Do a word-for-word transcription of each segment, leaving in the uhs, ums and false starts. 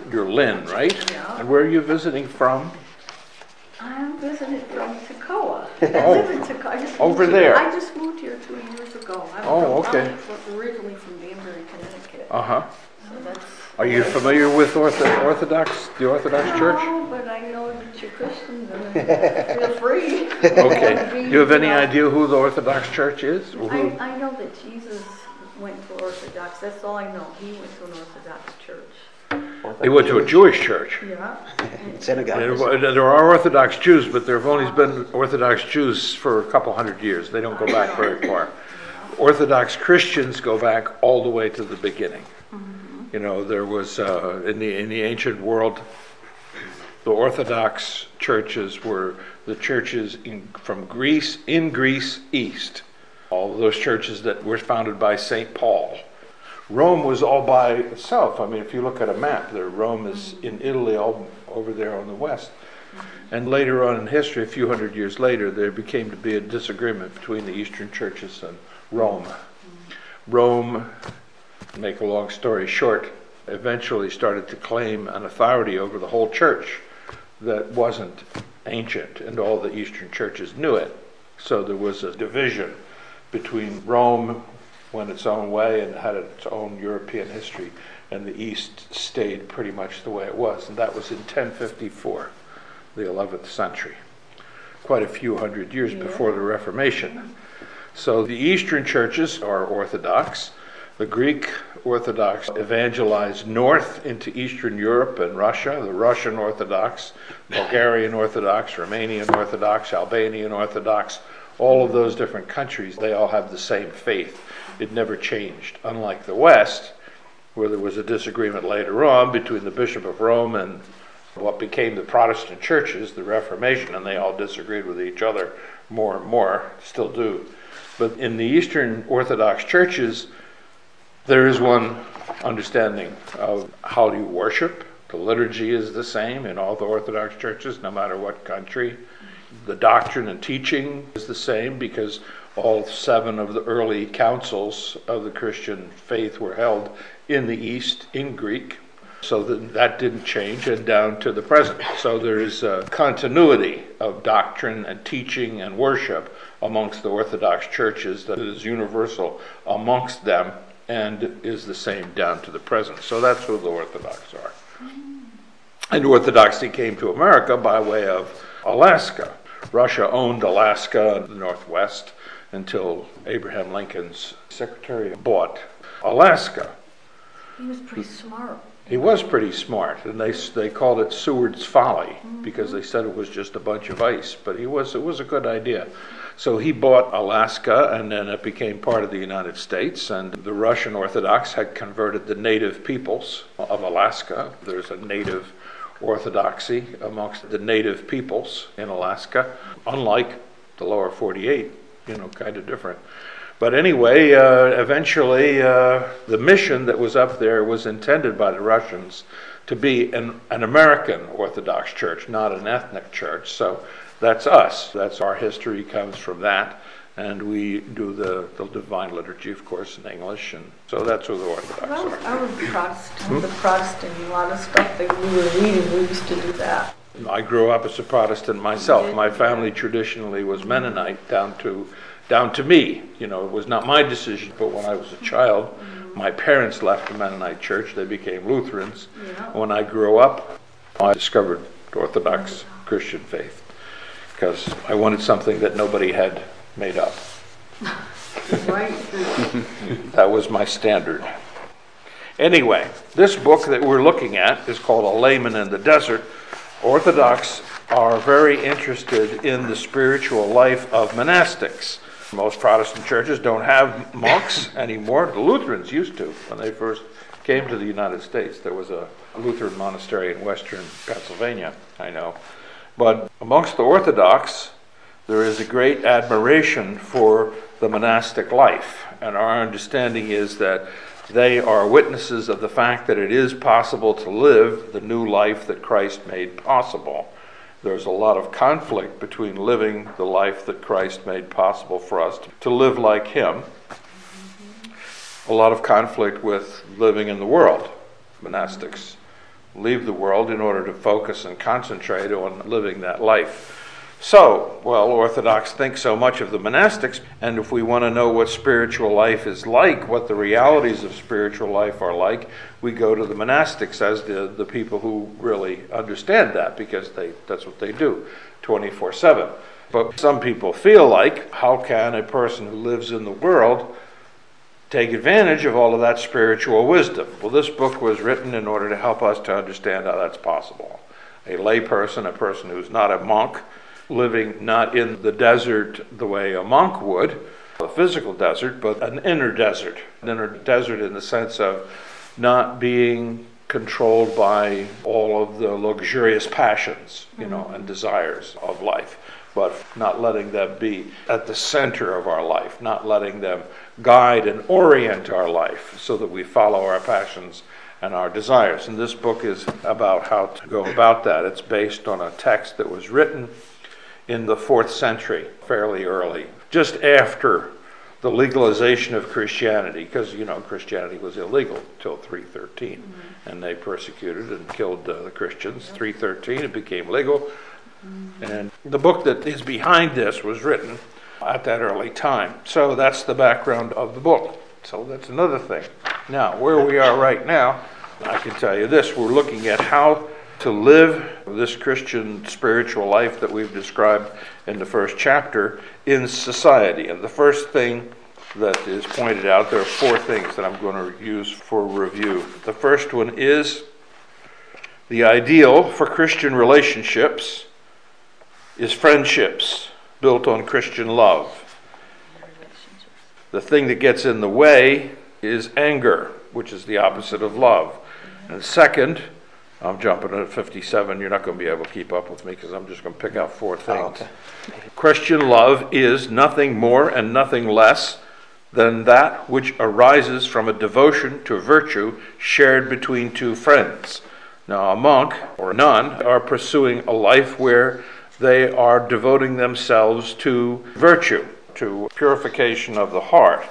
you're Lynn, right? Yeah. And where are you visiting from? I'm visiting from Toccoa. I Oh, live in Toccoa. I just moved over here. there. I just moved here two years ago. I'm Oh, from, okay. I'm originally from Danbury, Connecticut. Uh-huh. So that's. Are you familiar with Ortho- Orthodox, the Orthodox Church? No, but I know that you're Christians and feel free. Okay. Do you have any know. idea who the Orthodox Church is? Or who? I, I know that Jesus went to Orthodox. That's all I know. He went to an Orthodox church. He went to a Jewish church. Yeah. Synagogue. There there are Orthodox Jews, but there have only been Orthodox Jews for a couple hundred years. They don't go back very far. Orthodox Christians go back all the way to the beginning. Mm-hmm. You know, there was uh, in the in the ancient world, the Orthodox churches were the churches in, from Greece in Greece east. All of those churches that were founded by Saint Paul. Rome was all by itself. I mean, if you look at a map, there Rome is in Italy, all over there on the west. And later on in history, a few hundred years later, there became to be a disagreement between the Eastern churches and Rome. Rome, to make a long story short, eventually started to claim an authority over the whole church that wasn't ancient, and all the Eastern churches knew it. So there was a division between Rome, went its own way and had its own European history, and the East stayed pretty much the way it was. And that was in ten fifty-four, the eleventh century, quite a few hundred years yeah. before the Reformation. So the Eastern churches are Orthodox. The Greek Orthodox evangelized north into Eastern Europe and Russia. The Russian Orthodox, Bulgarian Orthodox, Romanian Orthodox, Albanian Orthodox, all of those different countries, they all have the same faith. It never changed, unlike the West, where there was a disagreement later on between the Bishop of Rome and what became the Protestant churches, the Reformation, and they all disagreed with each other more and more, still do. But in the Eastern Orthodox churches, there is one understanding of how you worship. The liturgy is the same in all the Orthodox churches, no matter what country. The doctrine and teaching is the same because all seven of the early councils of the Christian faith were held in the East in Greek. So that, that didn't change, and down to the present. So there is a continuity of doctrine and teaching and worship amongst the Orthodox churches that is universal amongst them and is the same down to the present. So that's who the Orthodox are. And Orthodoxy came to America by way of Alaska. Russia owned Alaska in the Northwest until Abraham Lincoln's secretary bought Alaska. He was pretty smart. He was pretty smart, and they they called it Seward's Folly mm-hmm. because they said it was just a bunch of ice. But he was it was a good idea. So he bought Alaska, and then it became part of the United States. And the Russian Orthodox had converted the native peoples of Alaska. There's a native orthodoxy amongst the native peoples in Alaska, unlike the lower forty-eight, you know, kind of different. But anyway, uh, eventually uh, the mission that was up there was intended by the Russians to be an, an American Orthodox church, not an ethnic church. So that's us. That's our history comes from that. And we do the, the Divine Liturgy, of course, in English. And so that's who the Orthodox well, are. I was Protestant. Hmm? The Protestant, a lot of stuff that we were reading, we used to do that. I grew up as a Protestant myself. My family traditionally was Mennonite down to down to me. You know, it was not my decision, but when I was a child, mm-hmm. my parents left the Mennonite church. They became Lutherans. Yeah. When I grew up, I discovered Orthodox mm-hmm. Christian faith because I wanted something that nobody had made up. Right. That was my standard. Anyway, this book that we're looking at is called A Layman in the Desert. Orthodox are very interested in the spiritual life of monastics. Most Protestant churches don't have monks anymore. The Lutherans used to. When they first came to the United States, there was a Lutheran monastery in western Pennsylvania, I know. But amongst the Orthodox, there is a great admiration for the monastic life. And our understanding is that they are witnesses of the fact that it is possible to live the new life that Christ made possible. There's a lot of conflict between living the life that Christ made possible for us to live like Him. A lot of conflict with living in the world. Monastics leave the world in order to focus and concentrate on living that life. So, well, Orthodox think so much of the monastics, and if we want to know what spiritual life is like, what the realities of spiritual life are like, we go to the monastics as the, the people who really understand that, because they that's what they do twenty-four seven. But some people feel like, how can a person who lives in the world take advantage of all of that spiritual wisdom? Well, this book was written in order to help us to understand how that's possible. A lay person, a person who's not a monk, living not in the desert the way a monk would, a physical desert, but an inner desert. An inner desert in the sense of not being controlled by all of the luxurious passions, you know, and desires of life, but not letting them be at the center of our life, not letting them guide and orient our life so that we follow our passions and our desires. And this book is about how to go about that. It's based on a text that was written in the fourth century, fairly early, just after the legalization of Christianity, because, you know, Christianity was illegal till three thirteen, mm-hmm. and they persecuted and killed uh, the Christians. Yep. three thirteen, it became legal. Mm-hmm. And the book that is behind this was written at that early time. So that's the background of the book. So that's another thing. Now, where we are right now, I can tell you this. We're looking at how to live this Christian spiritual life that we've described in the first chapter in society. And the first thing that is pointed out, there are four things that I'm going to use for review. The first one is the ideal for Christian relationships is friendships built on Christian love. The thing that gets in the way is anger, which is the opposite of love. And second, I'm jumping at fifty-seven. You're not going to be able to keep up with me because I'm just going to pick out four things. Oh, okay. Christian love is nothing more and nothing less than that which arises from a devotion to virtue shared between two friends. Now, a monk or a nun are pursuing a life where they are devoting themselves to virtue, to purification of the heart.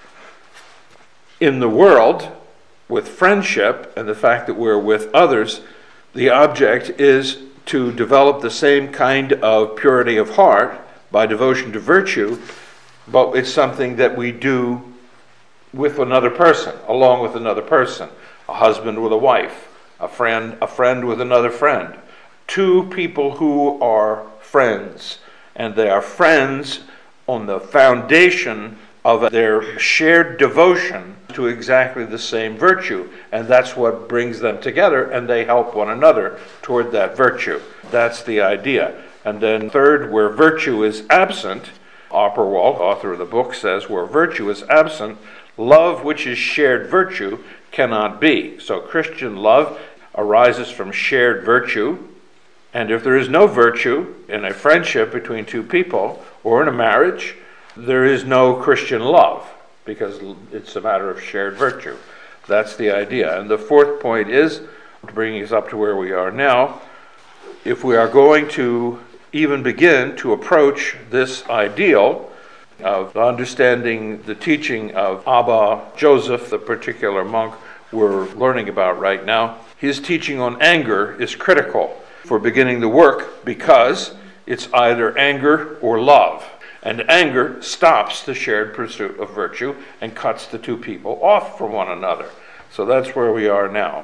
In the world, with friendship and the fact that we're with others, the object is to develop the same kind of purity of heart by devotion to virtue, but it's something that we do with another person, along with another person, a husband with a wife, a friend, a friend with another friend, two people who are friends, and they are friends on the foundation of their shared devotion to exactly the same virtue. And that's what brings them together, and they help one another toward that virtue. That's the idea. And then third, where virtue is absent, Opperwald, author of the book, says, where virtue is absent, love which is shared virtue cannot be. So Christian love arises from shared virtue. And if there is no virtue in a friendship between two people or in a marriage, there is no Christian love, because it's a matter of shared virtue. That's the idea. And the fourth point is, bringing us up to where we are now, if we are going to even begin to approach this ideal of understanding the teaching of Abba Joseph, the particular monk we're learning about right now, his teaching on anger is critical for beginning the work, because it's either anger or love. And anger stops the shared pursuit of virtue and cuts the two people off from one another. So that's where we are now.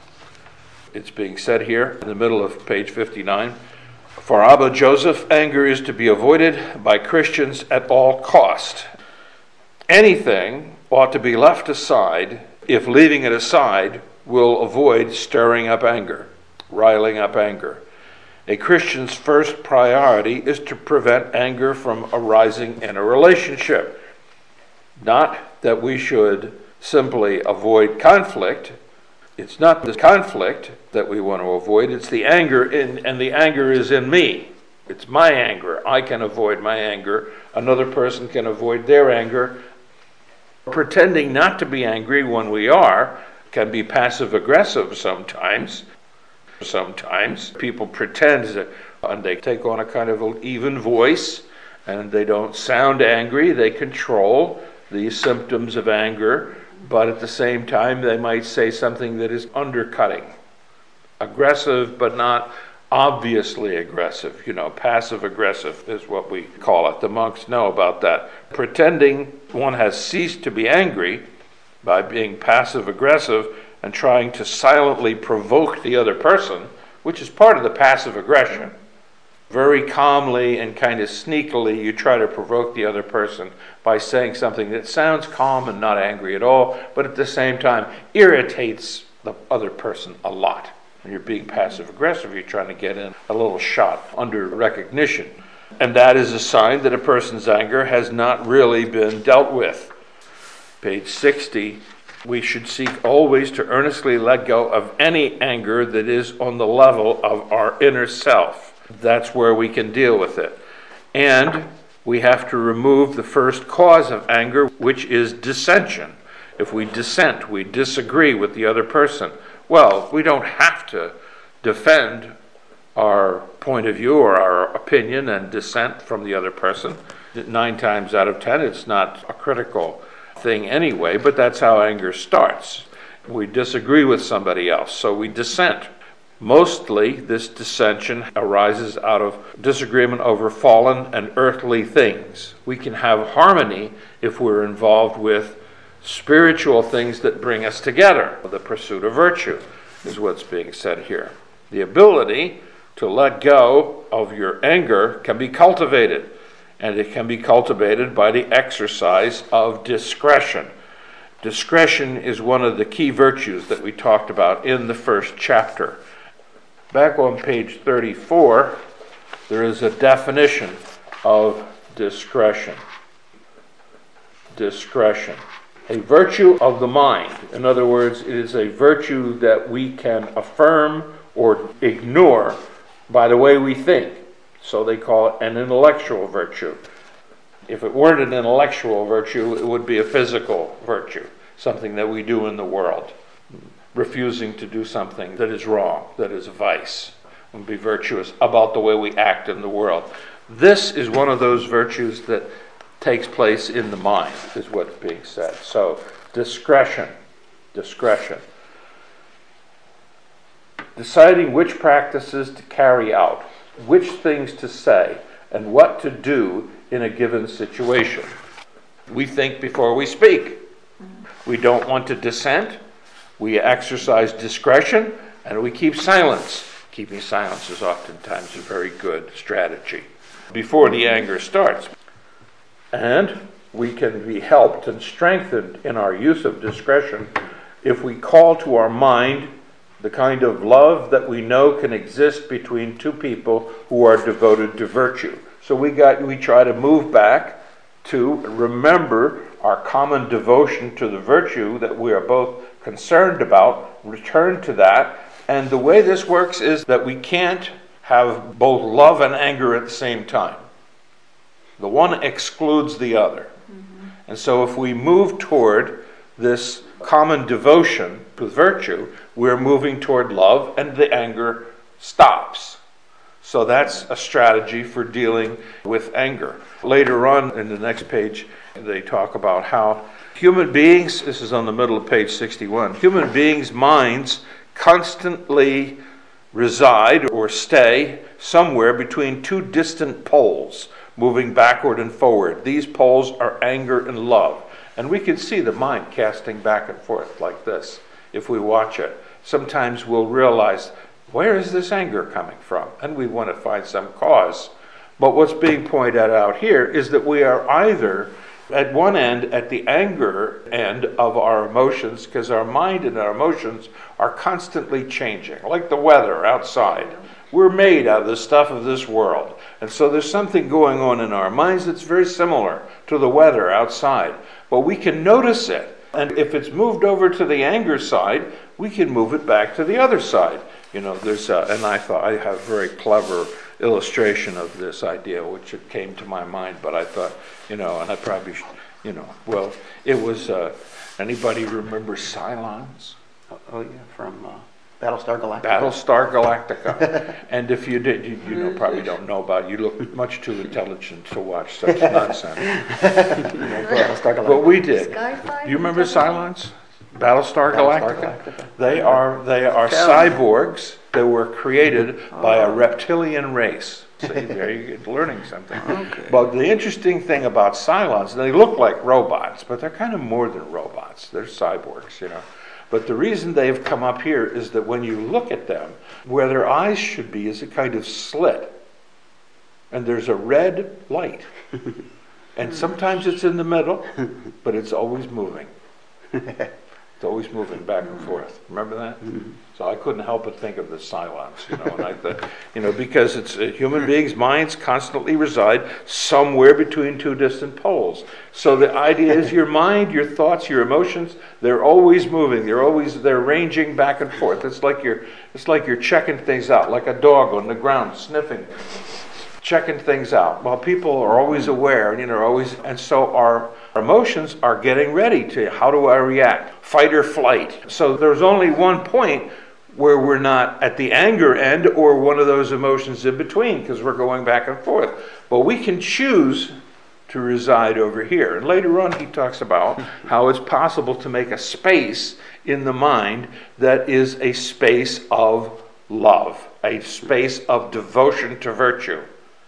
It's being said here in the middle of page fifty-nine, for Abba Joseph, anger is to be avoided by Christians at all cost. Anything ought to be left aside if leaving it aside will avoid stirring up anger, riling up anger. A Christian's first priority is to prevent anger from arising in a relationship. Not that we should simply avoid conflict. It's not the conflict that we want to avoid, it's the anger, in, and the anger is in me. It's my anger. I can avoid my anger. Another person can avoid their anger. Pretending not to be angry when we are can be passive-aggressive sometimes. Sometimes people pretend that, and they take on a kind of an even voice, and they don't sound angry. They control the symptoms of anger, but at the same time they might say something that is undercutting aggressive, but not obviously aggressive. You know, passive aggressive is what we call it. The monks know about that. Pretending one has ceased to be angry by being passive aggressive and trying to silently provoke the other person, which is part of the passive aggression. Very calmly and kind of sneakily, you try to provoke the other person by saying something that sounds calm and not angry at all, but at the same time irritates the other person a lot. When you're being passive aggressive, you're trying to get in a little shot under recognition. And that is a sign that a person's anger has not really been dealt with. Page sixty, we should seek always to earnestly let go of any anger that is on the level of our inner self. That's where we can deal with it. And we have to remove the first cause of anger, which is dissension. If we dissent, we disagree with the other person. Well, we don't have to defend our point of view or our opinion and dissent from the other person. Nine times out of ten, it's not a critical thing anyway, but that's how anger starts. We disagree with somebody else, so we dissent. Mostly, this dissension arises out of disagreement over fallen and earthly things. We can have harmony if we're involved with spiritual things that bring us together. The pursuit of virtue is what's being said here. The ability to let go of your anger can be cultivated, and it can be cultivated by the exercise of discretion. Discretion is one of the key virtues that we talked about in the first chapter. Back on page thirty-four, there is a definition of discretion. Discretion. A virtue of the mind. In other words, it is a virtue that we can affirm or ignore by the way we think. So they call it an intellectual virtue. If it weren't an intellectual virtue, it would be a physical virtue, something that we do in the world. Refusing to do something that is wrong, that is a vice, and be virtuous about the way we act in the world. This is one of those virtues that takes place in the mind, is what's being said. So, discretion, discretion. Deciding which practices to carry out, which things to say, and what to do in a given situation. We think before we speak. We don't want to dissent. We exercise discretion, and we keep silence. Keeping silence is oftentimes a very good strategy before the anger starts. And we can be helped and strengthened in our use of discretion if we call to our mind the kind of love that we know can exist between two people who are devoted to virtue. So we got we try to move back to remember our common devotion to the virtue that we are both concerned about, return to that. And the way this works is that we can't have both love and anger at the same time. The one excludes the other. Mm-hmm. And so if we move toward this common devotion to virtue, we're moving toward love, and the anger stops. So that's a strategy for dealing with anger. Later on in the next page, they talk about how human beings, this is on the middle of page sixty-one, human beings' minds constantly reside or stay somewhere between two distant poles, moving backward and forward. These poles are anger and love. And we can see the mind casting back and forth like this if we watch it. Sometimes we'll realize, where is this anger coming from? And we want to find some cause. But what's being pointed out here is that we are either at one end, at the anger end of our emotions, because our mind and our emotions are constantly changing, like the weather outside. We're made out of the stuff of this world. And so there's something going on in our minds that's very similar to the weather outside. But we can notice it. And if it's moved over to the anger side, we can move it back to the other side. You know, there's a, and I thought I have a very clever illustration of this idea, which it came to my mind, but I thought, you know, and I probably, should, you know, well, it was, uh, anybody remember Cylons? Oh, oh yeah, from uh, Battlestar Galactica. Battlestar Galactica. And if you did, you, you know, probably don't know about it. You look much too intelligent to watch such nonsense. You know, but, but we did. Do you remember Cylons? Battlestar Galactica. Battlestar Galactica. They are they are cyborgs that were created by a reptilian race. See, there you're learning something. Okay. But the interesting thing about Cylons, they look like robots, but they're kind of more than robots. They're cyborgs, you know. But the reason they've come up here is that when you look at them, where their eyes should be is a kind of slit. And there's a red light. And sometimes it's in the middle, but it's always moving. It's always moving back and forth. Remember that? Mm-hmm. So I couldn't help but think of the Cylons, you know, and I thought, you know, because it's uh, human beings' minds constantly reside somewhere between two distant poles. So the idea is your mind, your thoughts, your emotions, they're always moving. They're always they're ranging back and forth. It's like you're it's like you're checking things out, like a dog on the ground sniffing, checking things out. Well, people are always aware, you know, always, and so our emotions are getting ready to, how do I react? Fight or flight. So there's only one point where we're not at the anger end or one of those emotions in between, because we're going back and forth. But we can choose to reside over here. And later on he talks about how it's possible to make a space in the mind that is a space of love, a space of devotion to virtue.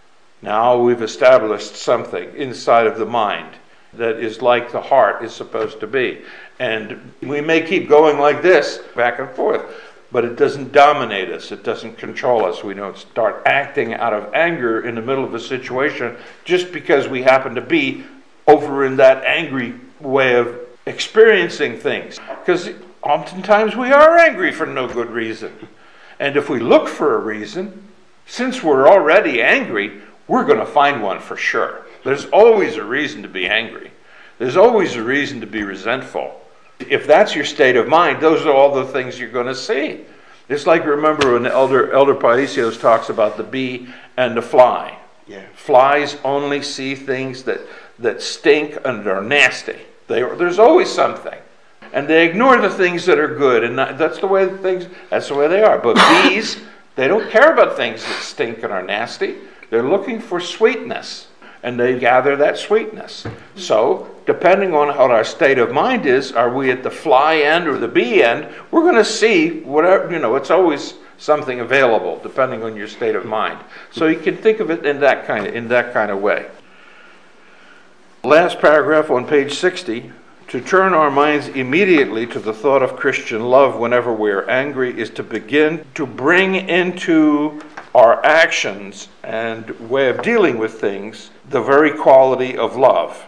Now we've established something inside of the mind that is like the heart is supposed to be. And we may keep going like this, back and forth, but it doesn't dominate us. It doesn't control us. We don't start acting out of anger in the middle of a situation just because we happen to be over in that angry way of experiencing things. Because oftentimes we are angry for no good reason. And if we look for a reason, since we're already angry, we're going to find one for sure. There's always a reason to be angry. There's always a reason to be resentful. If that's your state of mind, those are all the things you're going to see. It's like, remember when the Elder Elder Paisios talks about the bee and the fly. Yeah. Flies only see things that, that stink and are nasty. They, there's always something. And they ignore the things that are good. And that's the way things, that's the way they are. But bees, they don't care about things that stink and are nasty. They're looking for sweetness, and they gather that sweetness. So, depending on how our state of mind is, are we at the fly end or the bee end, we're going to see whatever, you know, it's always something available, depending on your state of mind. So you can think of it in that kind of, in that kind of way. Last paragraph on page sixty. To turn our minds immediately to the thought of Christian love whenever we are angry is to begin to bring into our actions and way of dealing with things the very quality of love.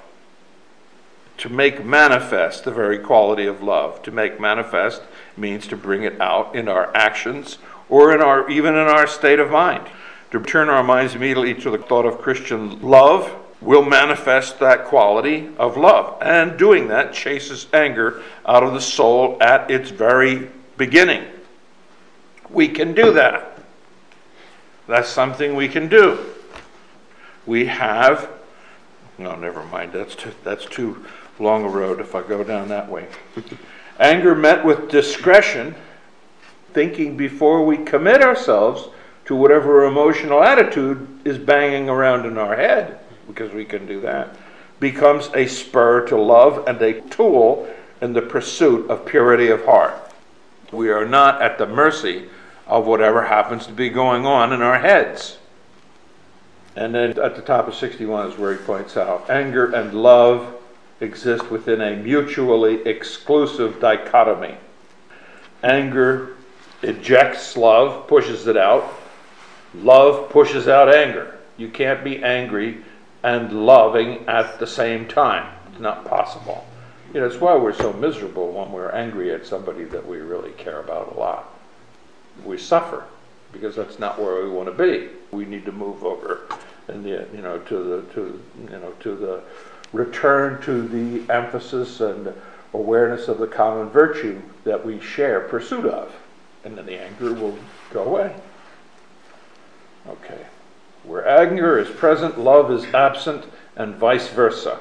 To make manifest the very quality of love. To make manifest means to bring it out in our actions or in our even in our state of mind. To turn our minds immediately to the thought of Christian love will manifest that quality of love. And doing that chases anger out of the soul at its very beginning. We can do that. That's something we can do. We have, no, never mind, that's too, that's too long a road if I go down that way. Anger met with discretion, thinking before we commit ourselves to whatever emotional attitude is banging around in our head, because we can do that, becomes a spur to love and a tool in the pursuit of purity of heart. We are not at the mercy of whatever happens to be going on in our heads. And then at the top of sixty-one is where he points out, anger and love exist within a mutually exclusive dichotomy. Anger ejects love, pushes it out. Love pushes out anger. You can't be angry and loving at the same time. It's not possible. You know, it's why we're so miserable when we're angry at somebody that we really care about a lot. We suffer because that's not where we want to be. We need to move over, and the, you know, to the to you know to the return to the emphasis and awareness of the common virtue that we share pursuit of, and then the anger will go away. Okay. Where anger is present, love is absent, and vice versa.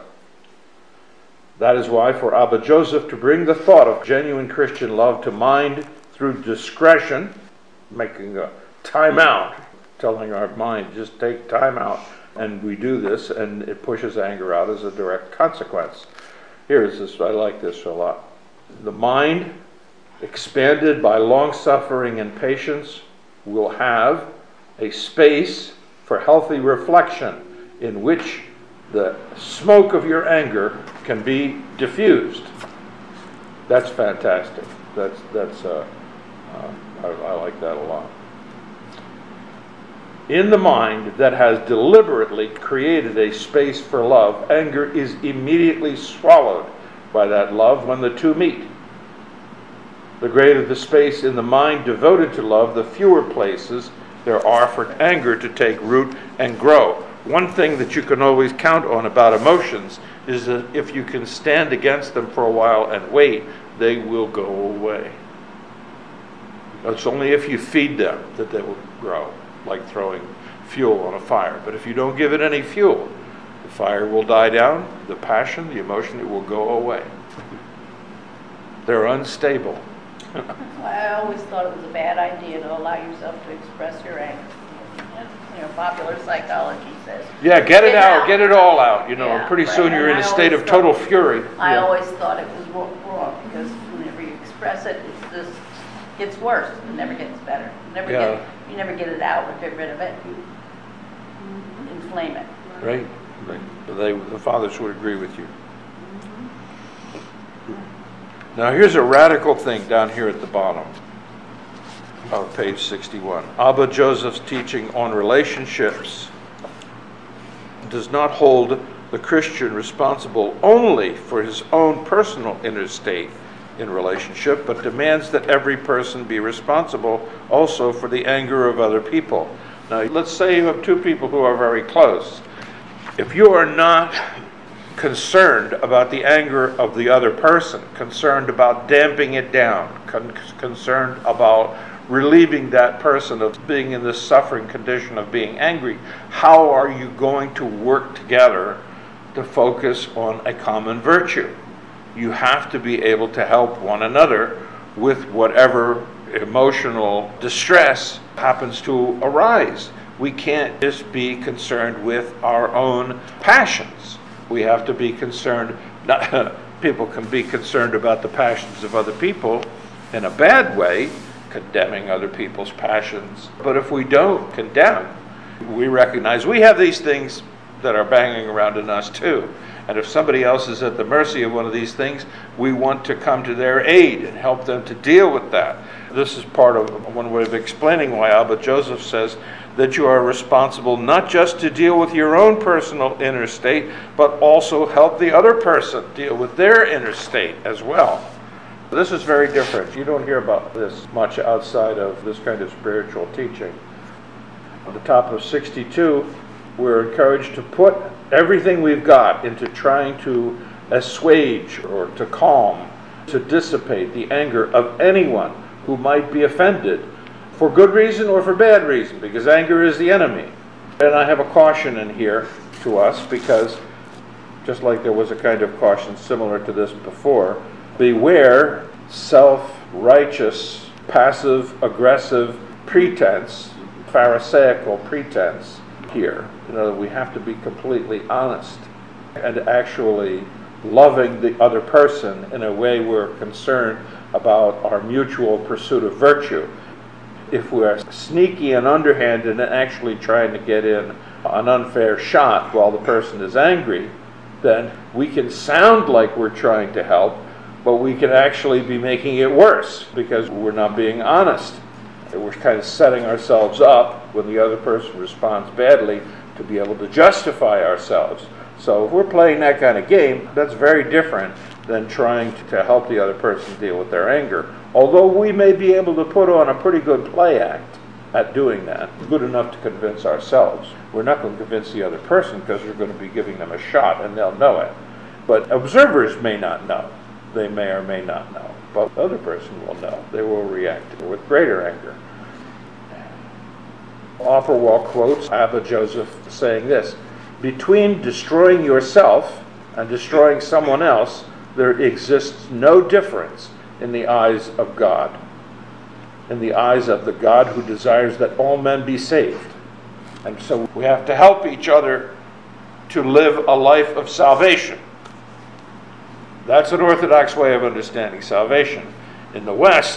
That is why for Abba Joseph to bring the thought of genuine Christian love to mind through discretion, making a time out, telling our mind, just take time out, and we do this, and it pushes anger out as a direct consequence. Here is this, I like this a lot. The mind, expanded by long-suffering and patience, will have a space for healthy reflection in which the smoke of your anger can be diffused. That's fantastic. That's that's uh, uh, I, I like that a lot. In the mind that has deliberately created a space for love, anger is immediately swallowed by that love when the two meet. The greater the space in the mind devoted to love, the fewer places there are for anger to take root and grow. One thing that you can always count on about emotions is that if you can stand against them for a while and wait, they will go away. It's only if you feed them that they will grow, like throwing fuel on a fire. But if you don't give it any fuel, the fire will die down, the passion, the emotion, it will go away. They're unstable. I always thought it was a bad idea to allow yourself to express your anger. You know, popular psychology says. Yeah, get it out, get it all out. You know, and Yeah, pretty right. soon you're in And a I state of always total thought- fury. I Yeah. always thought it was wrong, wrong because whenever you express it, it just gets worse. It never gets better. You never Yeah. get, you never get it out or get rid of it. You inflame it. Right, right. But they, the fathers would agree with you. Now here's a radical thing down here at the bottom of page sixty-one. Abba Joseph's teaching on relationships does not hold the Christian responsible only for his own personal inner state in relationship, but demands that every person be responsible also for the anger of other people. Now, let's say you have two people who are very close. If you are not concerned about the anger of the other person, concerned about damping it down, con- concerned about relieving that person of being in this suffering condition of being angry, how are you going to work together to focus on a common virtue? You have to be able to help one another with whatever emotional distress happens to arise. We can't just be concerned with our own passions. We have to be concerned, not, people can be concerned about the passions of other people in a bad way, condemning other people's passions. But if we don't condemn, we recognize we have these things that are banging around in us too. And if somebody else is at the mercy of one of these things, we want to come to their aid and help them to deal with that. This is part of one way of explaining why Abba Joseph says that you are responsible not just to deal with your own personal inner state, but also help the other person deal with their inner state as well. This is very different. You don't hear about this much outside of this kind of spiritual teaching. On the top of sixty-two, we're encouraged to put everything we've got into trying to assuage or to calm, to dissipate the anger of anyone who might be offended for good reason or for bad reason, because anger is the enemy. And I have a caution in here to us, because just like there was a kind of caution similar to this before, beware self-righteous, passive-aggressive pretense, pharisaical pretense here. You know, we have to be completely honest and actually loving the other person in a way we're concerned about our mutual pursuit of virtue. If we're sneaky and underhanded and actually trying to get in an unfair shot while the person is angry, then we can sound like we're trying to help, but we can actually be making it worse because we're not being honest. We're kind of setting ourselves up when the other person responds badly to be able to justify ourselves. So if we're playing that kind of game, that's very different than trying to, to help the other person deal with their anger. Although we may be able to put on a pretty good play act at doing that, good enough to convince ourselves. We're not going to convince the other person because we're going to be giving them a shot and they'll know it. But observers may not know. They may or may not know. But the other person will know. They will react with greater anger. Offerwall quotes Abba Joseph saying this: between destroying yourself and destroying someone else, there exists no difference in the eyes of God, in the eyes of the God who desires that all men be saved. And so we have to help each other to live a life of salvation. That's an Orthodox way of understanding salvation. In the West,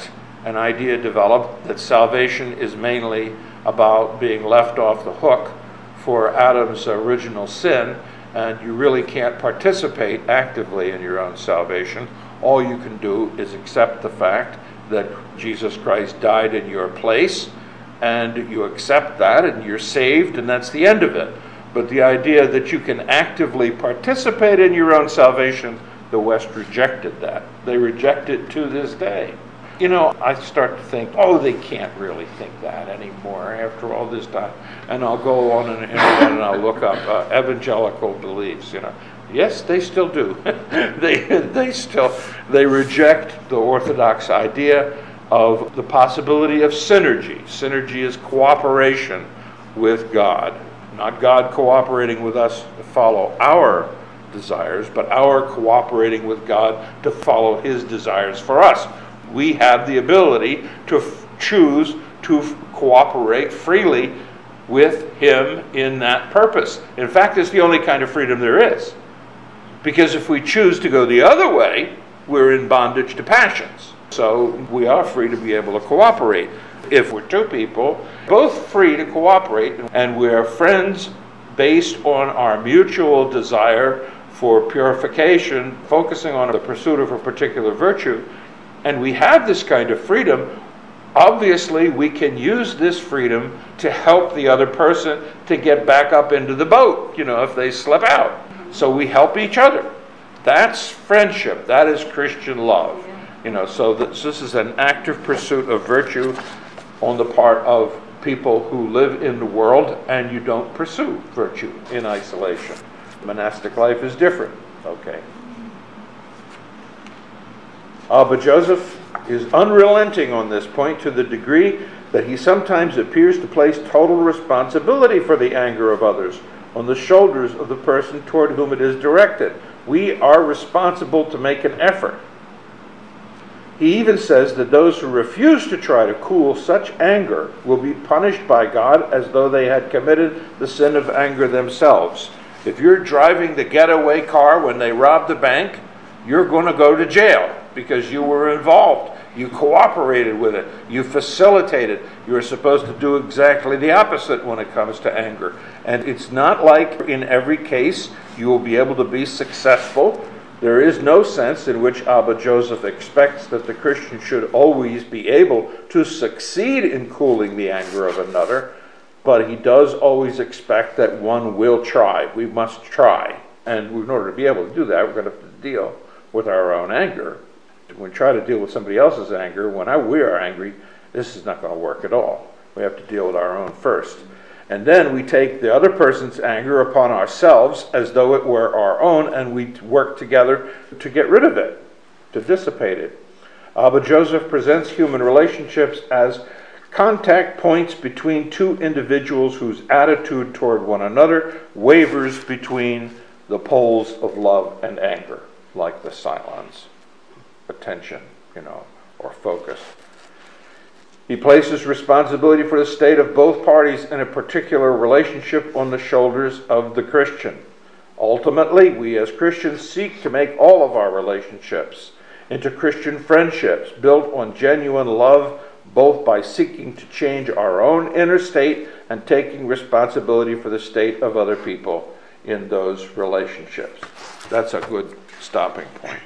an idea developed that salvation is mainly about being left off the hook for Adam's original sin, and you really can't participate actively in your own salvation. All you can do is accept the fact that Jesus Christ died in your place, and you accept that, and you're saved, and that's the end of it. But the idea that you can actively participate in your own salvation, the West rejected that. They reject it to this day. You know, I start to think, oh, they can't really think that anymore after all this time. And I'll go on the internet and I'll look up uh, evangelical beliefs, you know. Yes, they still do. they they still, they reject the Orthodox idea of the possibility of synergy. Synergy is cooperation with God. Not God cooperating with us to follow our desires, but our cooperating with God to follow His desires for us. We have the ability to f- choose to f- cooperate freely with Him in that purpose. In fact, it's the only kind of freedom there is. Because if we choose to go the other way, we're in bondage to passions. So we are free to be able to cooperate. If we're two people, both free to cooperate, and we're friends based on our mutual desire for purification, focusing on the pursuit of a particular virtue, and we have this kind of freedom, obviously we can use this freedom to help the other person to get back up into the boat, you know, if they slip out. So we help each other. That's friendship. That is Christian love. You know, so this, this is an active pursuit of virtue on the part of people who live in the world, and you don't pursue virtue in isolation. Monastic life is different. Okay. Abba Joseph is unrelenting on this point to the degree that he sometimes appears to place total responsibility for the anger of others on the shoulders of the person toward whom it is directed. We are responsible to make an effort. He even says that those who refuse to try to cool such anger will be punished by God as though they had committed the sin of anger themselves. If you're driving the getaway car when they robbed the bank, you're going to go to jail because you were involved. You cooperated with it. You facilitated. You're supposed to do exactly the opposite when it comes to anger. And it's not like in every case you will be able to be successful. There is no sense in which Abba Joseph expects that the Christian should always be able to succeed in cooling the anger of another, but he does always expect that one will try. We must try. And in order to be able to do that, we're going to have to deal with our own anger. When we try to deal with somebody else's anger, when I, we are angry, this is not going to work at all. We have to deal with our own first. And then we take the other person's anger upon ourselves as though it were our own, and we work together to get rid of it, to dissipate it. Abba Joseph presents human relationships as contact points between two individuals whose attitude toward one another wavers between the poles of love and anger, like the Cylons. Attention, you know, or focus. He places responsibility for the state of both parties in a particular relationship on the shoulders of the Christian. Ultimately, we as Christians seek to make all of our relationships into Christian friendships built on genuine love, both by seeking to change our own inner state and taking responsibility for the state of other people in those relationships. That's a good stopping point.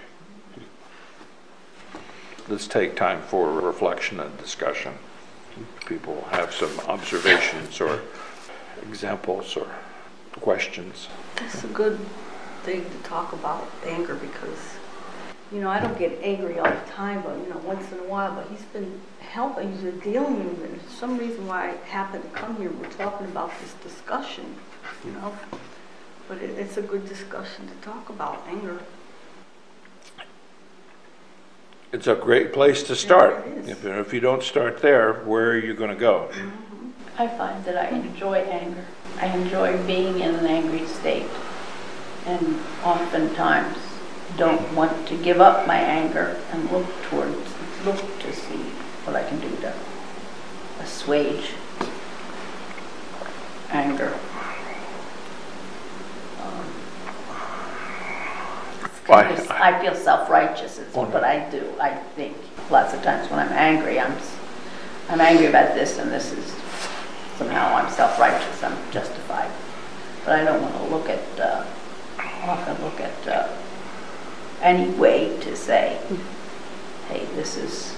Let's take time for reflection and discussion. People have some observations or examples or questions. That's a good thing to talk about, anger, because, you know, I don't get angry all the time, but, you know, once in a while, but he's been helping, he's been dealing with it. And for some reason why I happened to come here, we're talking about this discussion, you know. But it, it's a good discussion to talk about, anger. It's a great place to start. Yeah, it is. If, if you don't start there, where are you going to go? Mm-hmm. I find that I enjoy anger. I enjoy being in an angry state, and oftentimes don't want to give up my anger and look towards, look to see what I can do to assuage anger. Um, I, I feel self-righteous is Oh, no. what I do. I think lots of times when I'm angry, I'm, s- I'm angry about this and this is, somehow I'm self-righteous, I'm justified. But I don't want to look at, uh, often look at uh, any way to say, hey, this is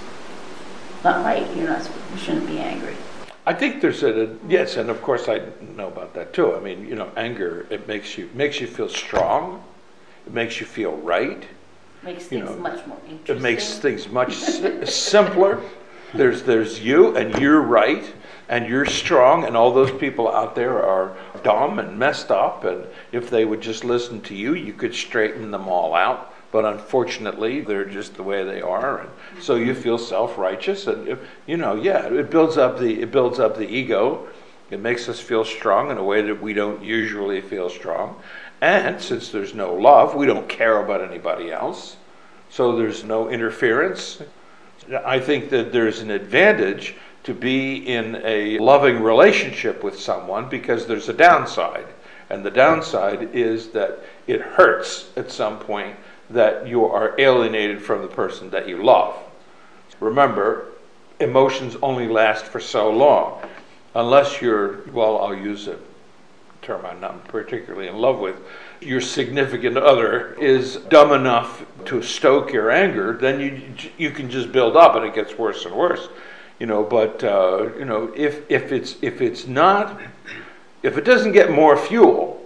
not right, you're not, you shouldn't be angry. I think there's a, yes, and of course I know about that too. I mean, you know, anger, it makes you, makes you feel strong. It makes you feel right. Makes You things know, much more interesting. It makes things much si- simpler. There's, there's you and you're right and you're strong, and all those people out there are dumb and messed up, and if they would just listen to you, you could straighten them all out. But unfortunately, they're just the way they are, and so you feel self-righteous, and if, you know, yeah, it builds up the it builds up the ego. It makes us feel strong in a way that we don't usually feel strong, and since there's no love, we don't care about anybody else, so there's no interference. I think that there's an advantage to be in a loving relationship with someone because there's a downside, and the downside is that it hurts at some point that you are alienated from the person that you love. Remember, emotions only last for so long. Unless you're, well, I'll use a term I'm not particularly in love with, your significant other is dumb enough to stoke your anger, then you you can just build up and it gets worse and worse. You know, but uh, you know, if if it's if it's not, if it doesn't get more fuel,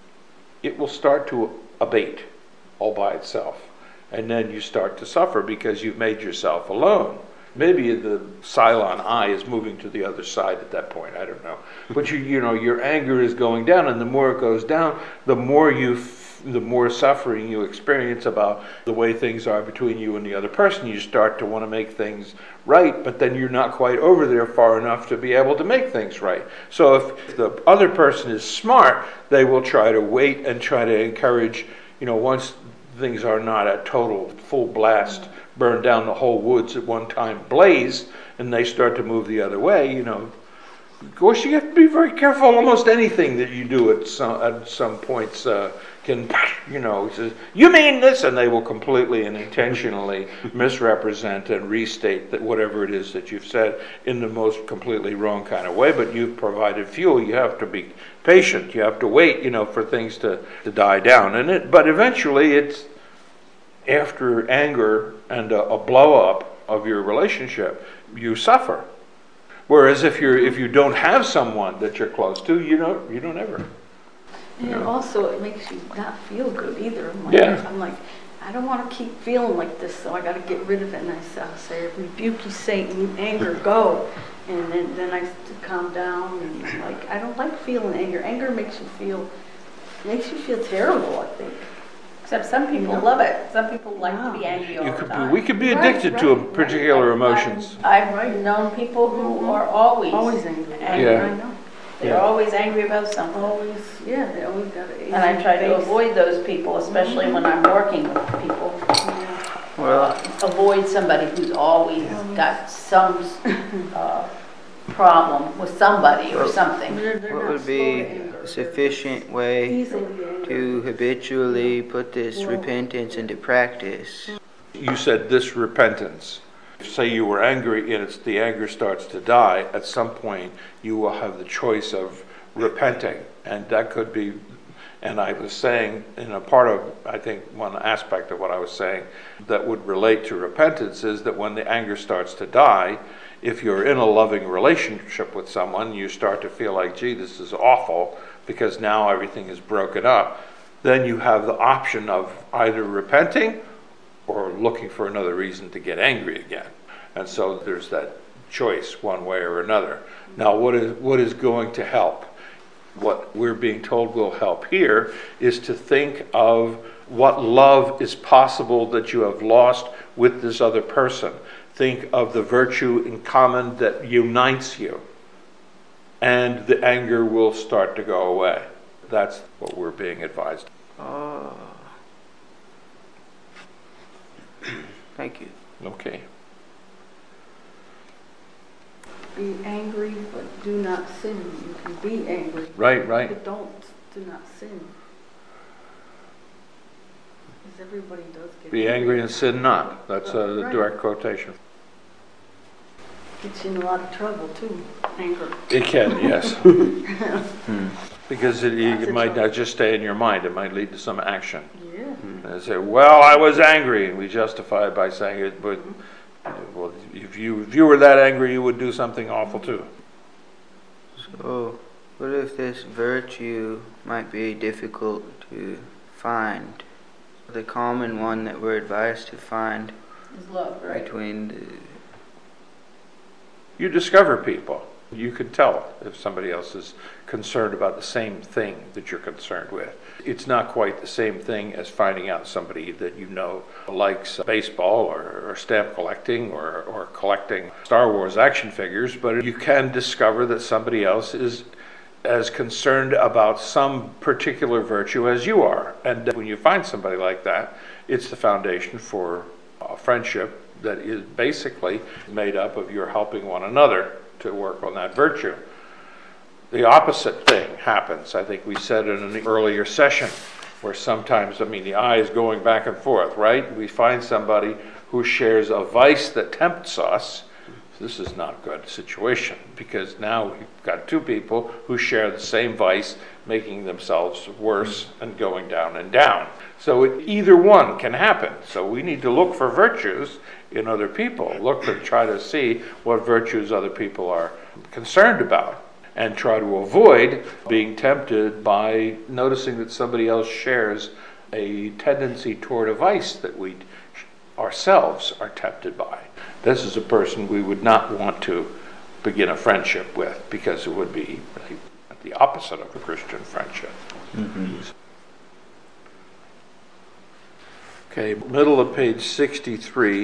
it will start to abate all by itself. And then you start to suffer because you've made yourself alone. Maybe the Cylon eye is moving to the other side at that point, I don't know. But you you know, your anger is going down, and the more it goes down, the more you f- the more suffering you experience about the way things are between you and the other person. You start to want to make things right, but then you're not quite over there far enough to be able to make things right. So if the other person is smart, they will try to wait and try to encourage, you know, once things are not at total full blast, burn down the whole woods at one time blaze, and they start to move the other way, you know. Of course, you have to be very careful. Almost anything that you do at some at some points uh, can, you know, says, you mean this, and they will completely and intentionally misrepresent and restate that whatever it is that you've said in the most completely wrong kind of way. But you've provided fuel. You have to be patient. You have to wait, you know, for things to, to die down. And it, but eventually, it's after anger and a, a blow up of your relationship, you suffer. Whereas if you're if you don't have someone that you're close to, you don't you don't ever. And also, it makes you not feel good either. I'm like, Yeah. I'm like, I don't want to keep feeling like this, so I got to get rid of it. And I say, I'll say, rebuke you, Satan, anger, go. And then, then I calm down, and I'm like, I don't like feeling anger. Anger makes you feel, makes you feel terrible, I think. Except some people You know? love it. Some people like Wow. to be angry all You the could be, time. we could be Right, addicted to right, right. particular emotions. I've, I've known people who are always Always angry. angry. Yeah. I know. They're Yeah. always angry about something. Always, yeah, they always got an And I try to face. avoid those people, especially when I'm working with people. Yeah. Well, Avoid somebody who's always got some uh, problem with somebody or something. They're, they're what not would slow be to anger. a sufficient way Easily angry. to habitually put this Well- repentance into practice? You said this repentance. Say you were angry and it's the anger starts to die, at some point you will have the choice of repenting. And that could be, and I was saying, in a part of, I think one aspect of what I was saying that would relate to repentance is that when the anger starts to die, if you're in a loving relationship with someone, you start to feel like, gee, this is awful because now everything is broken up, then you have the option of either repenting or looking for another reason to get angry again. And so there's that choice one way or another. Now, what is what is going to help? What we're being told will help here is to think of what love is possible that you have lost with this other person. Think of the virtue in common that unites you, and the anger will start to go away. That's what we're being advised. Oh. Thank you. Okay. Be angry, but do not sin. You can be angry, Right, right. but don't, do not sin. Is everybody does get Be angry and sin not. That's a Right. direct quotation. Gets you in a lot of trouble too, anger. It can, yes. Because it, Lots it of might trouble. not just stay in your mind, it might lead to some action. Yeah. And say, well, I was angry, and we justify it by saying it, but well, if you if you were that angry, you would do something awful too. So, what if this virtue might be difficult to find? The common one that we're advised to find Is love, right? between the You discover people. You can tell if somebody else is concerned about the same thing that you're concerned with. It's not quite the same thing as finding out somebody that you know likes baseball or, or stamp collecting or, or collecting Star Wars action figures, but you can discover that somebody else is as concerned about some particular virtue as you are. And when you find somebody like that, it's the foundation for a friendship that is basically made up of your helping one another to work on that virtue. The opposite thing happens. I think we said in an earlier session where sometimes, I mean, the eye is going back and forth, right? We find somebody who shares a vice that tempts us. This is not a good situation because now we've got two people who share the same vice, making themselves worse and going down and down. So it, either one can happen. So we need to look for virtues in other people. Look to try to see what virtues other people are concerned about and try to avoid being tempted by noticing that somebody else shares a tendency toward a vice that we ourselves are tempted by. This is a person we would not want to begin a friendship with because it would be the opposite of a Christian friendship. Mm-hmm. Okay, middle of page sixty-three.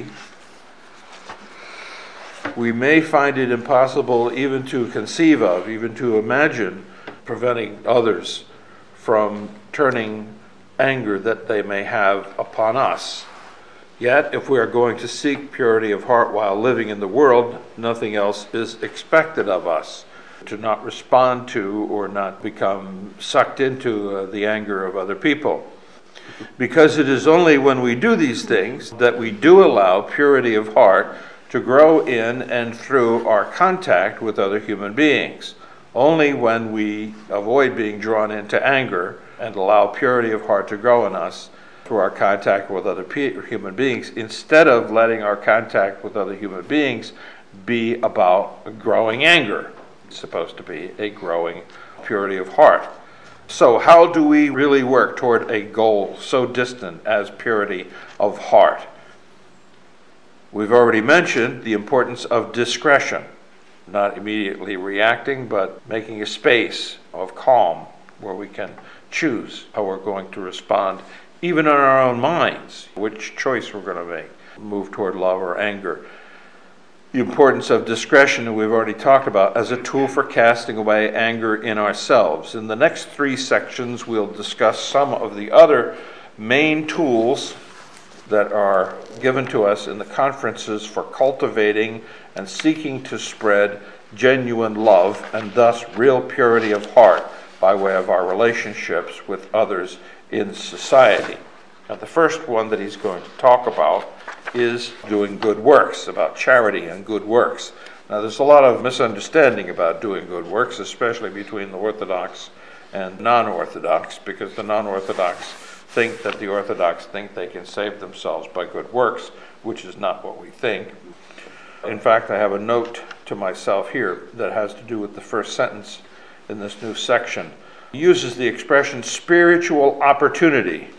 We may find it impossible even to conceive of, even to imagine, preventing others from turning anger that they may have upon us. Yet, if we are going to seek purity of heart while living in the world, nothing else is expected of us. To not respond to or not become sucked into uh, the anger of other people. Because it is only when we do these things that we do allow purity of heart to grow in and through our contact with other human beings. Only when we avoid being drawn into anger and allow purity of heart to grow in us through our contact with other pe- human beings, instead of letting our contact with other human beings be about growing anger. It's supposed to be a growing purity of heart. So how do we really work toward a goal so distant as purity of heart? We've already mentioned the importance of discretion, not immediately reacting, but making a space of calm where we can choose how we're going to respond, even in our own minds, which choice we're going to make, move toward love or anger. The importance of discretion, we've already talked about, as a tool for casting away anger in ourselves. In the next three sections, we'll discuss some of the other main tools that are given to us in the conferences for cultivating and seeking to spread genuine love and thus real purity of heart by way of our relationships with others in society. Now, the first one that he's going to talk about is doing good works, about charity and good works. Now, there's a lot of misunderstanding about doing good works, especially between the Orthodox and non-Orthodox, because the non-Orthodox think that the Orthodox think they can save themselves by good works, which is not what we think. In fact, I have a note to myself here that has to do with the first sentence in this new section. He uses the expression spiritual opportunity.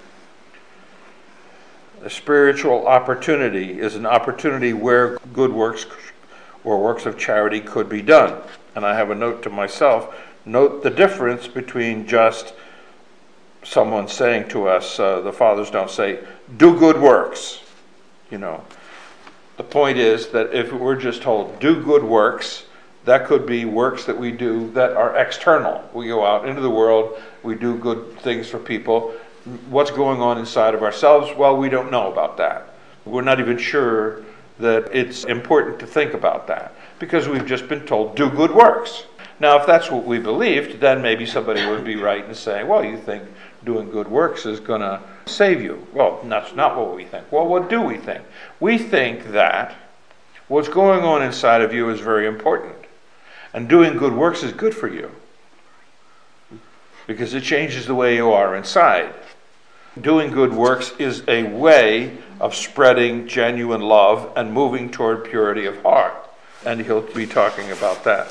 A spiritual opportunity is an opportunity where good works or works of charity could be done. And I have a note to myself, note the difference between just someone saying to us, uh, the fathers don't say, do good works. You know, the point is that if we're just told, do good works, that could be works that we do that are external. We go out into the world, we do good things for people. What's going on inside of ourselves? Well, we don't know about that. We're not even sure that it's important to think about that because we've just been told, do good works. Now, if that's what we believed, then maybe somebody would be right in saying, well, you think doing good works is going to save you. Well, that's not what we think. Well, what do we think? We think that what's going on inside of you is very important. And doing good works is good for you, because it changes the way you are inside. Doing good works is a way of spreading genuine love and moving toward purity of heart. And he'll be talking about that.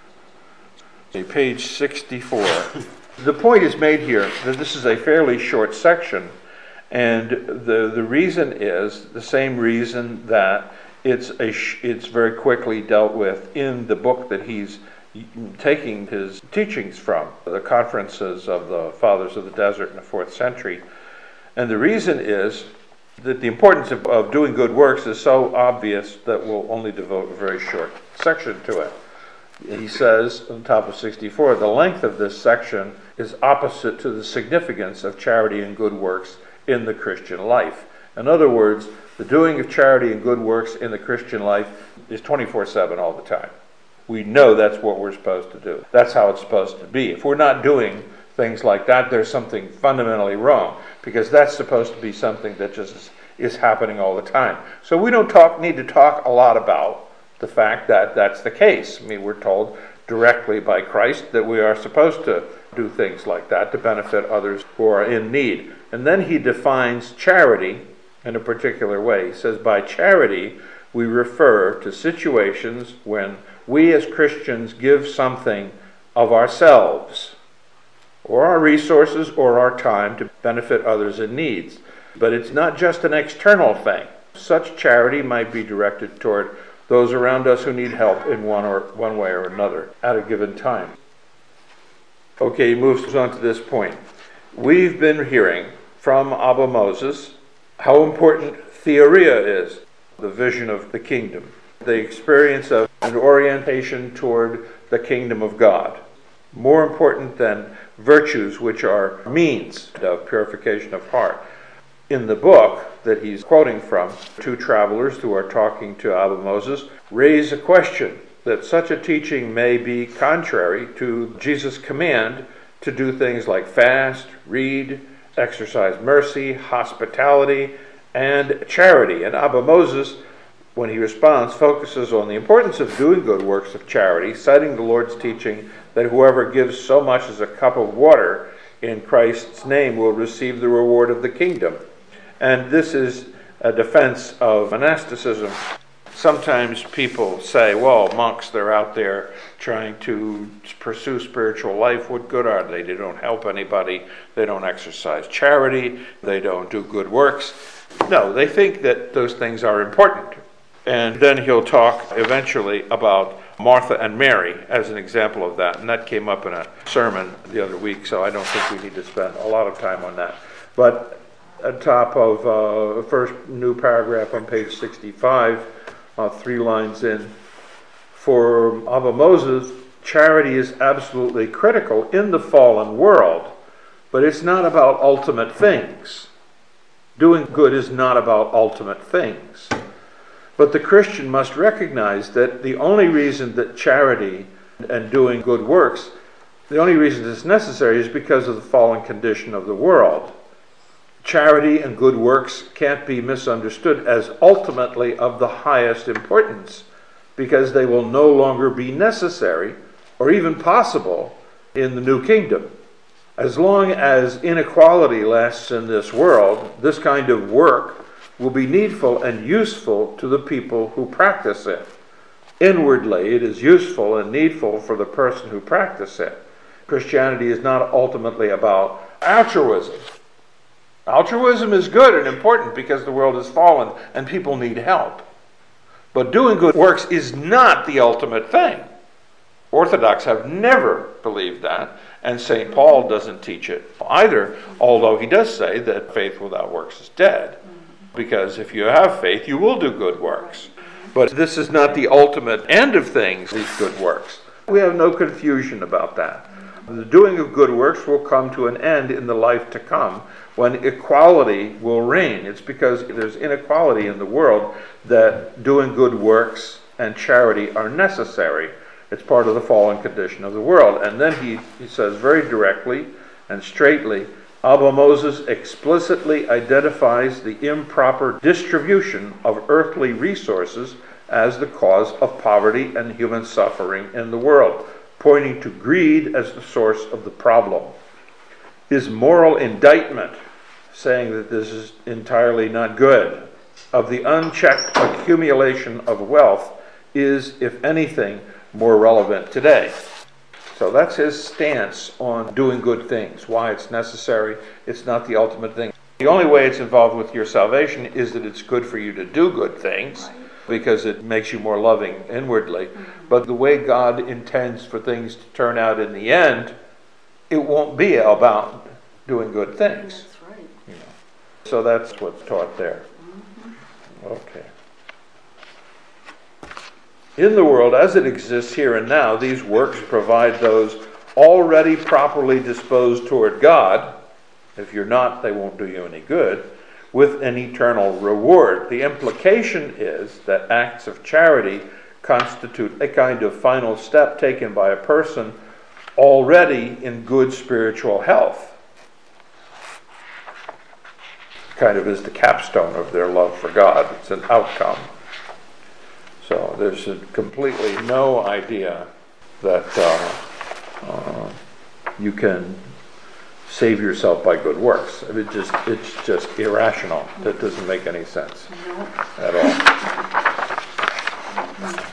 Okay, page sixty-four. The point is made here that this is a fairly short section, and the, the reason is the same reason that it's a sh- it's very quickly dealt with in the book that he's taking his teachings from, the Conferences of the Fathers of the Desert in the fourth century. And the reason is that the importance of, of doing good works is so obvious that we'll only devote a very short section to it. He says on top of sixty-four, the length of this section is opposite to the significance of charity and good works in the Christian life. In other words, the doing of charity and good works in the Christian life is twenty-four seven all the time. We know that's what we're supposed to do. That's how it's supposed to be. If we're not doing things like that, there's something fundamentally wrong, because that's supposed to be something that just is, is happening all the time. So we don't talk need to talk a lot about the fact that that's the case. I mean, we're told directly by Christ that we are supposed to do things like that to benefit others who are in need. And then he defines charity in a particular way. He says, by charity, we refer to situations when we as Christians give something of ourselves, or our resources, or our time to benefit others in needs. But it's not just an external thing. Such charity might be directed toward those around us who need help in one or one way or another at a given time. Okay, he moves on to this point. We've been hearing from Abba Moses how important theoria is, the vision of the kingdom, the experience of an orientation toward the kingdom of God, more important than virtues, which are means of purification of heart. In the book that he's quoting from, two travelers who are talking to Abba Moses raise a question that such a teaching may be contrary to Jesus' command to do things like fast, read, exercise mercy, hospitality, and charity. And Abba Moses, when he responds, focuses on the importance of doing good works of charity, citing the Lord's teaching that whoever gives so much as a cup of water in Christ's name will receive the reward of the kingdom. And this is a defense of monasticism. Sometimes people say, well, monks, they're out there trying to pursue spiritual life. What good are they? They don't help anybody. They don't exercise charity. They don't do good works. No, they think that those things are important. And then he'll talk eventually about Martha and Mary as an example of that. And that came up in a sermon the other week, so I don't think we need to spend a lot of time on that. But at top of uh, the first new paragraph on page sixty-five, uh, three lines in, for Abba Moses, charity is absolutely critical in the fallen world, but it's not about ultimate things. Doing good is not about ultimate things. But the Christian must recognize that the only reason that charity and doing good works, the only reason it's necessary is because of the fallen condition of the world. Charity and good works can't be misunderstood as ultimately of the highest importance, because they will no longer be necessary or even possible in the new kingdom. As long as inequality lasts in this world, this kind of work will be needful and useful to the people who practice it. Inwardly, it is useful and needful for the person who practices it. Christianity is not ultimately about altruism. Altruism is good and important because the world is fallen and people need help. But doing good works is not the ultimate thing. Orthodox have never believed that, and Saint Paul doesn't teach it either, although he does say that faith without works is dead. Because if you have faith, you will do good works. But this is not the ultimate end of things, these good works. We have no confusion about that. The doing of good works will come to an end in the life to come, when equality will reign. It's because there's inequality in the world that doing good works and charity are necessary. It's part of the fallen condition of the world. And then he, he says very directly and straightly, Abba Moses explicitly identifies the improper distribution of earthly resources as the cause of poverty and human suffering in the world, pointing to greed as the source of the problem. His moral indictment, saying that this is entirely not good, of the unchecked accumulation of wealth is, if anything, more relevant today. So that's his stance on doing good things, why it's necessary. It's not the ultimate thing. The only way it's involved with your salvation is that it's good for you to do good things, because it makes you more loving inwardly. But the way God intends for things to turn out in the end, it won't be about doing good things. That's right. You know. So that's what's taught there. Okay. In the world as it exists here and now, these works provide those already properly disposed toward God. If you're not, they won't do you any good, with an eternal reward. The implication is that acts of charity constitute a kind of final step taken by a person already in good spiritual health. Kind of is the capstone of their love for God. It's an outcome. So there's a completely no idea that uh, uh, you can save yourself by good works. It just it's just irrational. That doesn't make any sense at all.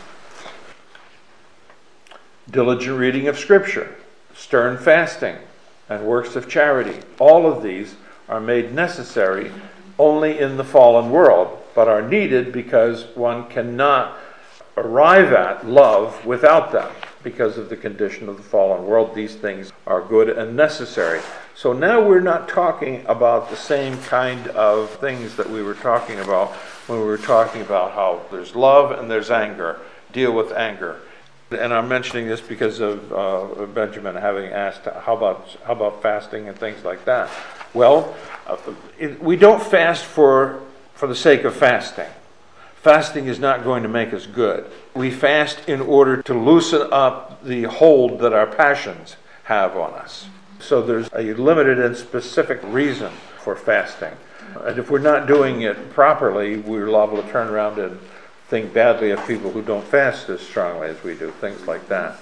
Diligent reading of Scripture, stern fasting, and works of charity. All of these are made necessary only in the fallen world, but are needed because one cannot arrive at love without them. Because of the condition of the fallen world, these things are good and necessary. So now we're not talking about the same kind of things that we were talking about when we were talking about how there's love and there's anger. Deal with anger. And I'm mentioning this because of uh, Benjamin having asked, how about how about fasting and things like that? Well, uh, it, we don't fast for for the sake of fasting. Fasting is not going to make us good. We fast in order to loosen up the hold that our passions have on us. So there's a limited and specific reason for fasting. And if we're not doing it properly, we're liable to turn around and think badly of people who don't fast as strongly as we do, things like that.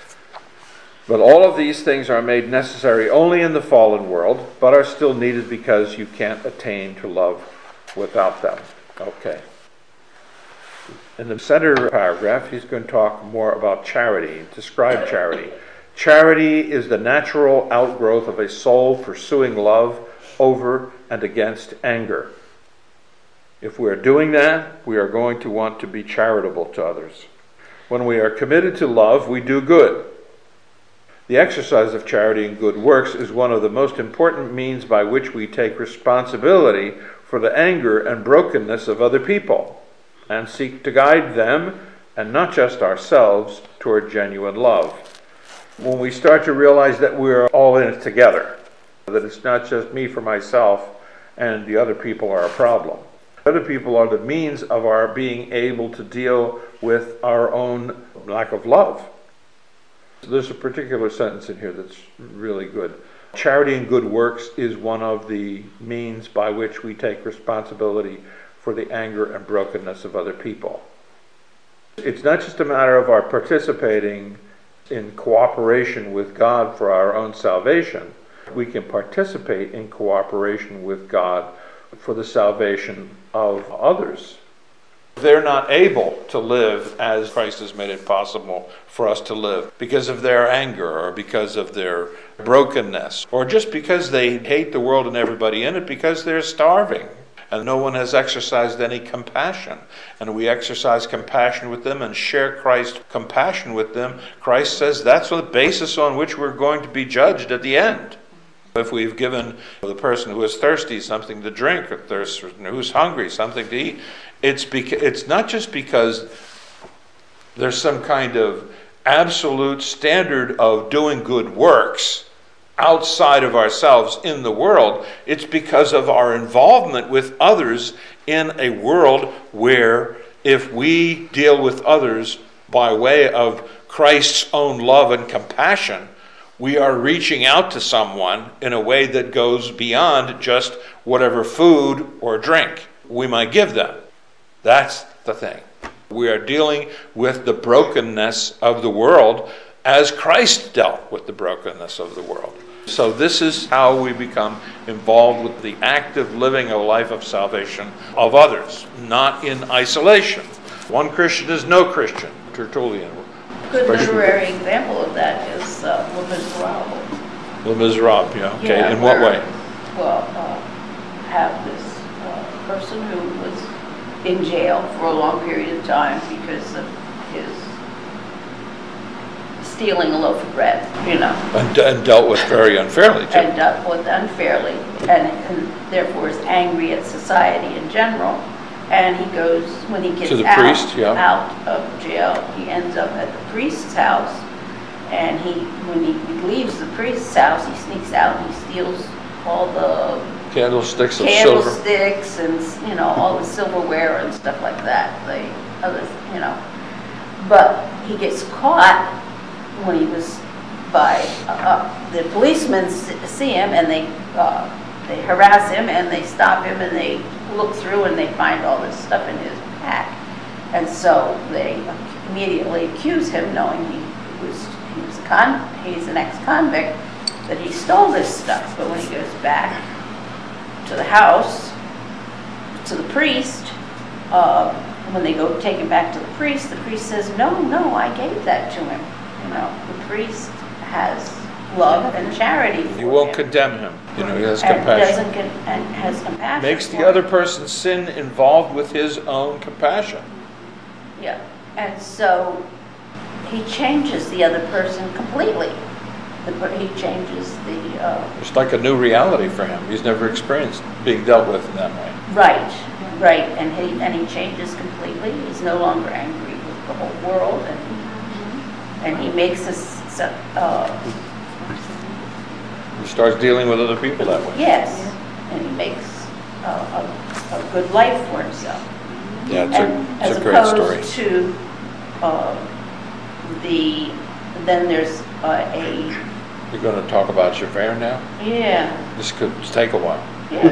But all of these things are made necessary only in the fallen world, but are still needed because you can't attain to love without them. Okay. In the center paragraph, he's going to talk more about charity, describe charity. Charity is the natural outgrowth of a soul pursuing love over and against anger. If we are doing that, we are going to want to be charitable to others. When we are committed to love, we do good. The exercise of charity and good works is one of the most important means by which we take responsibility for the anger and brokenness of other people, and seek to guide them, and not just ourselves, toward genuine love. When we start to realize that we're all in it together, that it's not just me for myself and the other people are a problem. Other people are the means of our being able to deal with our own lack of love. There's a particular sentence in here that's really good. Charity and good works is one of the means by which we take responsibility for the anger and brokenness of other people. It's not just a matter of our participating in cooperation with God for our own salvation. We can participate in cooperation with God for the salvation of others. They're not able to live as Christ has made it possible for us to live because of their anger or because of their brokenness, or just because they hate the world and everybody in it because they're starving. And no one has exercised any compassion. And we exercise compassion with them and share Christ's compassion with them. Christ says that's the basis on which we're going to be judged at the end. If we've given the person who is thirsty something to drink, or thirst, who's hungry something to eat, it's beca- it's not just because there's some kind of absolute standard of doing good works outside of ourselves in the world. It's because of our involvement with others in a world where if we deal with others by way of Christ's own love and compassion, we are reaching out to someone in a way that goes beyond just whatever food or drink we might give them. That's the thing. We are dealing with the brokenness of the world as Christ dealt with the brokenness of the world. So this is how we become involved with the active living a life of salvation of others, not in isolation. One Christian is no Christian, Tertullian. A good literary example of that is uh, Les Miserables. Les Miserables, yeah. Okay, Yeah, in what where- way? Well, uh, have this uh, person who was in jail for a long period of time because of his stealing a loaf of bread, you know, And, and dealt with very unfairly, too. and dealt with unfairly, and, and therefore is angry at society in general. And he goes, when he gets To the out, priest, yeah. out of jail, he ends up at the priest's house. And he, when he leaves the priest's house, he sneaks out and he steals all the Candlesticks of silver. candlesticks and, you know, all the silverware and stuff like that, the other, you know. But he gets caught when he was by, uh, uh, the policemen s- see him and they, uh, they harass him and they stop him and they look through and they find all this stuff in his pack. And so they immediately accuse him, knowing he was, he was a con, he's an ex-convict, that he stole this stuff. But when he goes back to the house, to the priest, uh, when they go take him back to the priest, the priest says, no, no, I gave that to him. You know, the priest has love and charity for You won't him. condemn him. You know, he has And compassion. doesn't con- and has compassion. Makes for the other him. person's sin involved with his own compassion. Yeah, and so he changes the other person completely. The per- He changes the, uh, It's like a new reality for him. He's never experienced being dealt with in that way. right, right, and he, and he changes completely. He's no longer angry with the whole world, and, and he makes us, uh, He starts dealing with other people that way. yes, and he makes a, a, a good life for himself. Yeah, it's And a, it's as a great story. opposed to uh, the, then there's uh, a, You're going to talk about Javert now? yeah, This could take a while. yeah,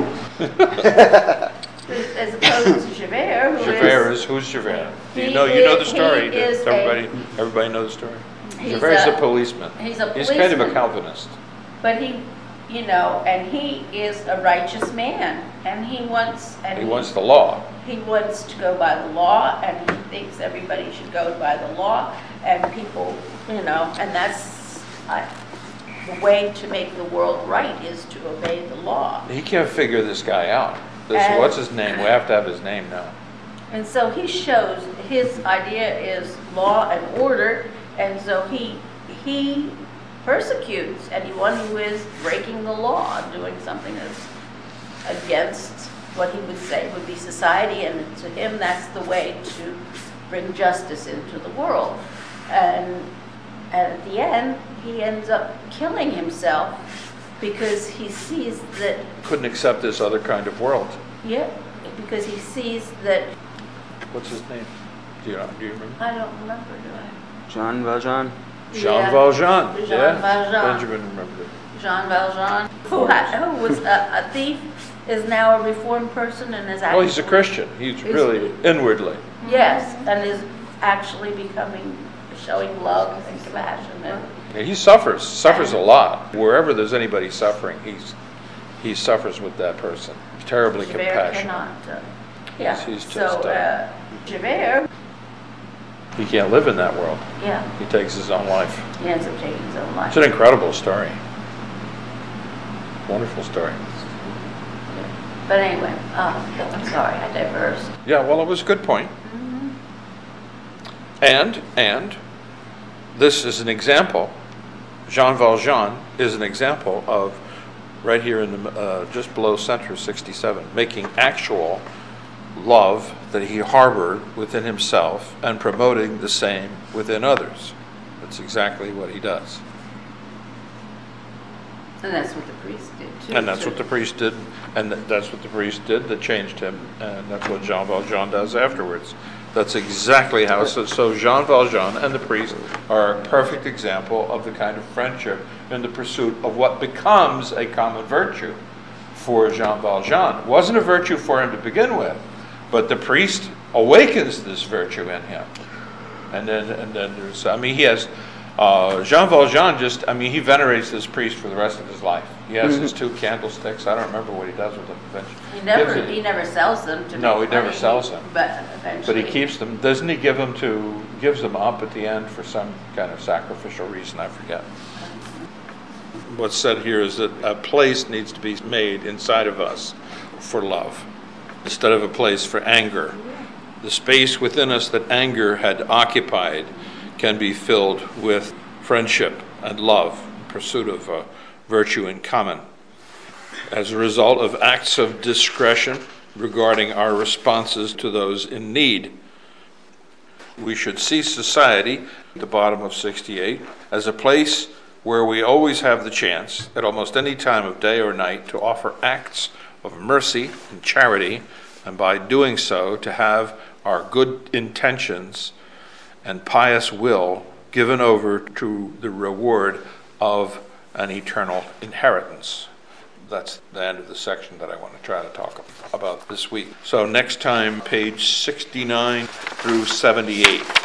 good. As opposed to Javert, who Javert is, is, who's Javert? Do you He know, you know the is- story? he is Does a- everybody, everybody know the story? He's Javert's a a- policeman. he's a He's kind of a policeman. Calvinist. but he, you know, and he is a righteous man, and he wants, and He wants the law. he wants to go by the law, and he thinks everybody should go by the law, and people, you know, and that's, I, the way to make the world right is to obey the law. He can't figure this guy out. This, And- what's his name? We have to have his name now. And so he shows, his idea is law and order, and so he, he persecutes anyone who is breaking the law, doing something that's against what he would say would be society, and to him that's the way to bring justice into the world. And, and at the end, he ends up killing himself because he sees that, Couldn't accept this other kind of world. yeah, because he sees that, What's his name? Do you know? Do you remember? I don't remember, do I? Jean Valjean. Jean Yeah. Valjean. Jean Yeah. Valjean. Benjamin remembered it. Jean Valjean, who, ha- who was a, a thief, is now a reformed person and is actually... Well, he's a Christian. He's He's- really inwardly. Yes, and is actually becoming, showing love and compassion. And, Yeah, he suffers, suffers a lot. Wherever there's anybody suffering, he's he suffers with that person. Terribly Javert compassionate. cannot, uh, yeah, He's so, just, uh, uh, Javert, He can't live in that world. yeah, He takes his own life. he ends up taking his own life. It's an incredible story. Wonderful story. But anyway, uh, I'm sorry, I diversed. Yeah, well, it was a good point. And, and, this is an example, Jean Valjean is an example of, right here in the, uh, just below center, sixty-seven, making actual love that he harbored within himself and promoting the same within others. That's exactly what he does. And that's what the priest did too. And that's so- what the priest did, and th- that's what the priest did that changed him, and that's what Jean Valjean does afterwards. That's exactly how, so, so Jean Valjean and the priest are a perfect example of the kind of friendship in the pursuit of what becomes a common virtue for Jean Valjean. It wasn't a virtue for him to begin with, but the priest awakens this virtue in him. And then, and then there's, I mean, he has, uh, Jean Valjean just, I mean, he venerates this priest for the rest of his life. He has his two candlesticks. I don't remember what he does with them eventually. He never, Gives it- he never sells them to No, make he never money, sells them. But But eventually. he keeps them. Doesn't he give them to, gives them up at the end for some kind of sacrificial reason? I forget. What's said here is that a place needs to be made inside of us for love instead of a place for anger. The space within us that anger had occupied can be filled with friendship and love, pursuit of uh, virtue in common. As a result of acts of discretion regarding our responses to those in need, we should see society, at the bottom of sixty-eight, as a place where we always have the chance, at almost any time of day or night, to offer acts of mercy and charity, and by doing so, to have our good intentions and pious will given over to the reward of an eternal inheritance. That's the end of the section that I want to try to talk about this week. So next time, page sixty-nine through seventy-eight.